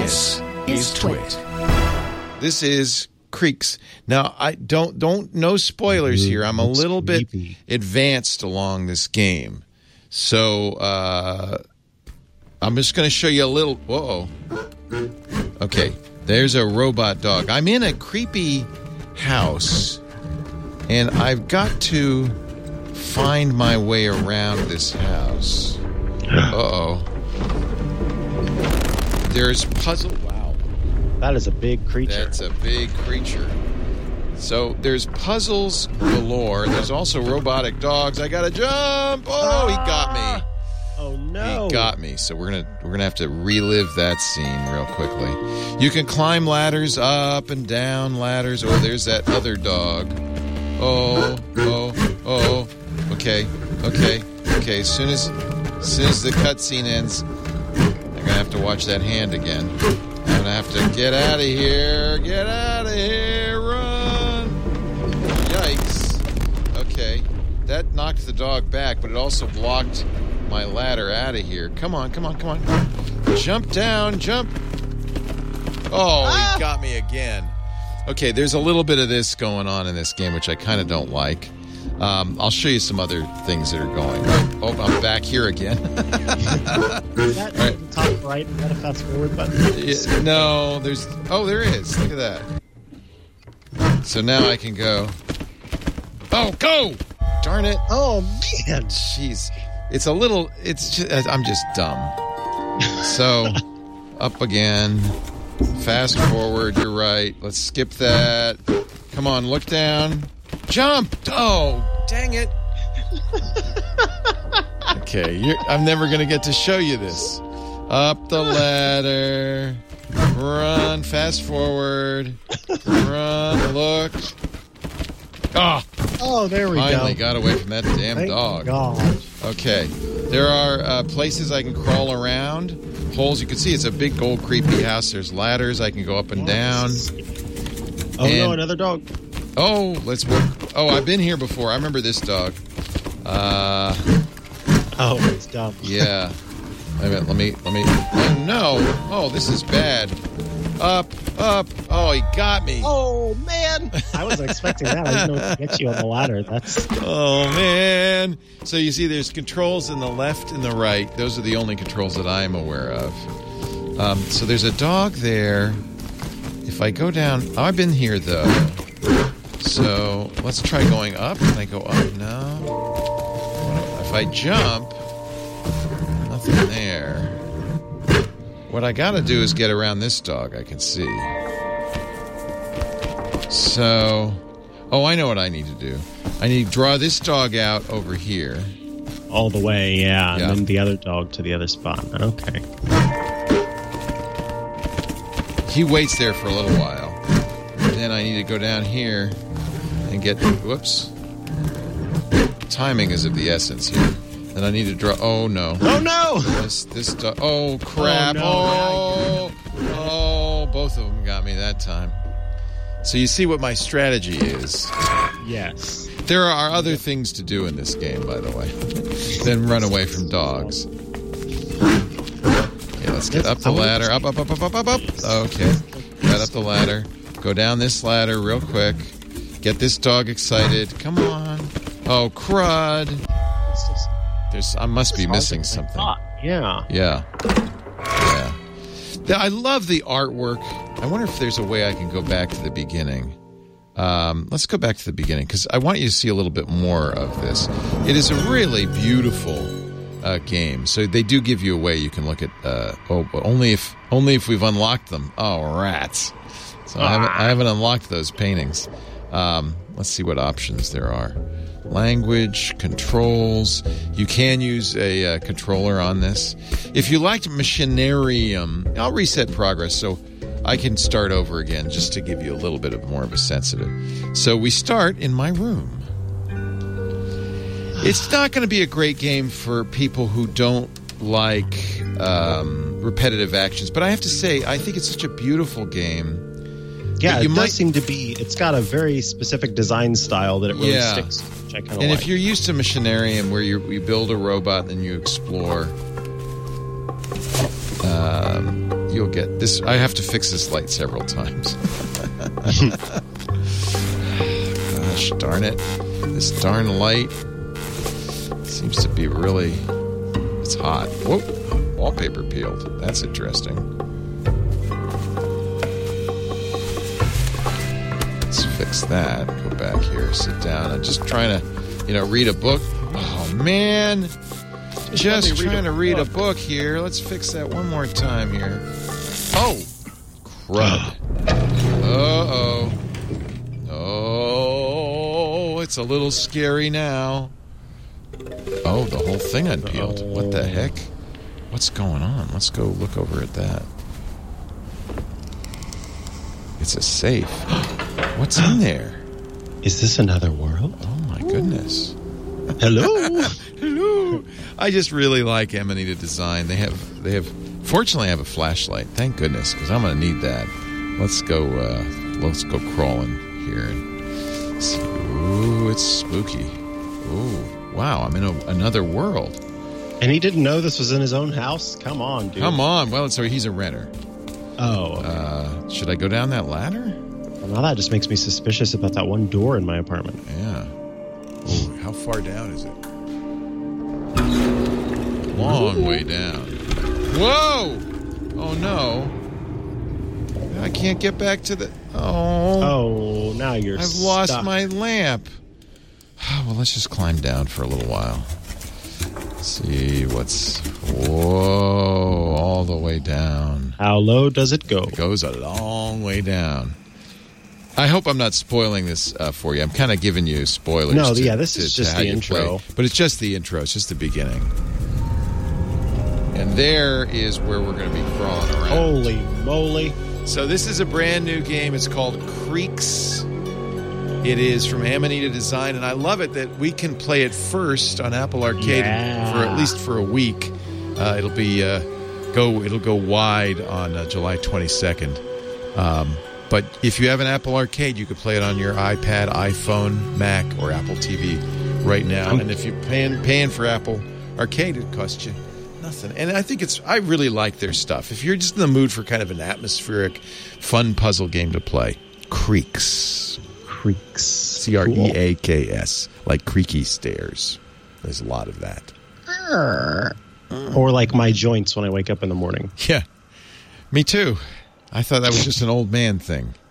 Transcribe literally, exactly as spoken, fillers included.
This is Twit. This is Creaks. Now, I don't don't no spoilers here. I'm a little bit advanced along this game, so uh, I'm just going to show you a little. Whoa. Okay, there's a robot dog. I'm in a creepy house, and I've got to find my way around this house. Uh-oh. There's puzzle. Wow. That is a big creature. That's a big creature. So there's puzzles galore. There's also robotic dogs. I gotta jump. Oh, he got me. Oh no. He got me. So we're gonna we're gonna have to relive that scene real quickly. You can climb ladders, up and down ladders. Oh, there's that other dog. Oh, oh, oh. Okay, okay, okay. As soon as as soon as the cutscene ends, I'm gonna have to watch that hand again. I'm gonna have to get out of here. Get out of here. Run. Yikes. Okay. That knocked the dog back, but it also blocked my ladder out of here. Come on, come on, come on. Jump down, jump. Oh, ah! He got me again. Okay, there's a little bit of this going on in this game, which I kind of don't like. Um, I'll show you some other things that are going. Oh, I'm back here again. That right. Top right, is that a fast forward button? Yeah, no, there's... Oh, there is. Look at that. So now I can go... Oh, go! Darn it. Oh, man. Jeez. It's a little... It's just, I'm just dumb. So, up again. Fast forward, you're right. Let's skip that. Come on, look down. Jump! Oh, dang it. Okay, you're, I'm never going to get to show you this. Up the ladder. Run, fast forward. Run, look. Oh, oh there we finally go. Finally got away from that damn Thank dog. God. Okay, there are uh, places I can crawl around. Holes, you can see it's a big old creepy house. There's ladders I can go up and down. Oh, and, no, another dog. Oh, let's work. Oh, I've been here before. I remember this dog. Uh, oh, it's dumb. Yeah. Wait a minute, let me, let me. Oh, no. Oh, this is bad. Up, up. Oh, he got me. Oh, man. I wasn't expecting that. I didn't know what to get you on the ladder. That's. Oh, man. So you see there's controls in the left and the right. Those are the only controls that I'm aware of. Um, so there's a dog there. If I go down. Oh, I've been here, though. So let's try going up. Can I go up? No. If I jump, nothing there. What I gotta do is get around this dog, I can see. So, oh, I know what I need to do. I need to draw this dog out over here. All the way, yeah. yeah. And then the other dog to the other spot. Okay. He waits there for a little while. And then I need to go down here and get, whoops. Timing is of the essence here. And I need to draw, oh no. Oh no! This, this, do- oh crap. Oh, no. oh, oh, both of them got me that time. So you see what my strategy is. Yes. There are other things to do in this game, by the way, than run away from dogs. Okay, let's get up the ladder. Up, up, up, up, up, up, up. Okay. Right up the ladder. Go down this ladder real quick. Get this dog excited. Come on. Oh, crud. There's, I must be missing something. Yeah. Yeah. Yeah. I love the artwork. I wonder if there's a way I can go back to the beginning. Um, let's go back to the beginning, because I want you to see a little bit more of this. It is a really beautiful uh, game. So they do give you a way you can look at. Uh, oh, but only if only if we've unlocked them. Oh, rats! So ah. I haven't I haven't unlocked those paintings. Um, let's see what options there are. Language, controls. You can use a uh, controller on this. If you liked Machinarium, I'll reset progress so I can start over again just to give you a little bit of more of a sense of it. So we start in my room. It's not going to be a great game for people who don't like um, repetitive actions, but I have to say, I think it's such a beautiful game. Yeah, you it might does seem to be. It's got a very specific design style that it really yeah. sticks to, which I kind of And like. if you're used to Machinarium, where you you build a robot and you explore, um, you'll get this. I have to fix this light several times. Gosh darn it. This darn light seems to be really... It's hot. Whoa. Wallpaper peeled. That's interesting. Let's fix that. Go back here. Sit down. I'm just trying to, you know, read a book. Oh, man. Just trying to read a book here. Let's fix that one more time here. Oh. Crud. Uh-oh. Oh, it's a little scary now. Oh, the whole thing unpeeled. What the heck? What's going on? Let's go look over at that. It's a safe. What's in there? Is this another world? Oh, my goodness. Hello. Hello. I just really like Amanita Design. They have, they have. Fortunately, I have a flashlight. Thank goodness, because I'm going to need that. Let's go. Uh, let's go crawling here. And see. Ooh, it's spooky. Ooh, wow! I'm in a, another world. And he didn't know this was in his own house? Come on, dude. Come on. Well, so he's a renter. Oh. Okay. Uh, should I go down that ladder? Well, now that just makes me suspicious about that one door in my apartment. Yeah. Ooh, how far down is it? Long way down. Whoa! Oh, no. I can't get back to the... Oh. Oh, now you're I've stuck. lost my lamp. Well, let's just climb down for a little while. See what's... Whoa, all the way down. How low does it go? It goes a long way down. I hope I'm not spoiling this uh, for you. I'm kind of giving you spoilers. No, to, yeah, this to, is to just how the you intro. play. But it's just the intro. It's just the beginning. And there is where we're going to be crawling around. Holy moly. So this is a brand new game. It's called Creaks. It is from Amanita Design, and I love it that we can play it first on Apple Arcade Yeah. for at least for a week. Uh, it'll be uh, go. It'll go wide on uh, July twenty-second. Um, but if you have an Apple Arcade, you could play it on your iPad, iPhone, Mac, or Apple T V right now. And if you're paying paying for Apple Arcade, it costs you nothing. And I think it's. I really like their stuff. If you're just in the mood for kind of an atmospheric, fun puzzle game to play, Creaks. Creaks. C R E A K S. Like creaky stairs. There's a lot of that. Or like my joints when I wake up in the morning. Yeah. Me too. I thought that was just an old man thing.